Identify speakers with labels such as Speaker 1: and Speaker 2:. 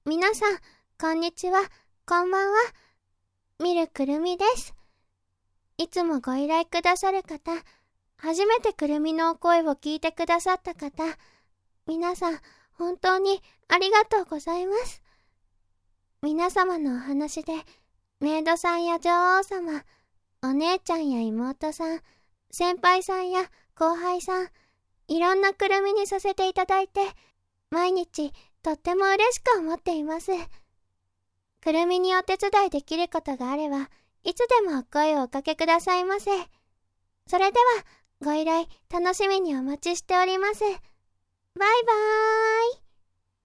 Speaker 1: 皆さん、こんにちは、こんばんは。ミルクルミです。いつもご依頼くださる方、初めてくるみのお声を聞いてくださった方、皆さん、本当にありがとうございます。皆様のお話で、メイドさんや女王様、お姉ちゃんや妹さん、先輩さんや後輩さん、いろんなくるみにさせていただいて、毎日とっても嬉しく思っています。くるみにお手伝いできることがあれば、いつでもお声をおかけくださいませ。それでは、ご依頼楽しみにお待ちしております。バイバーイ。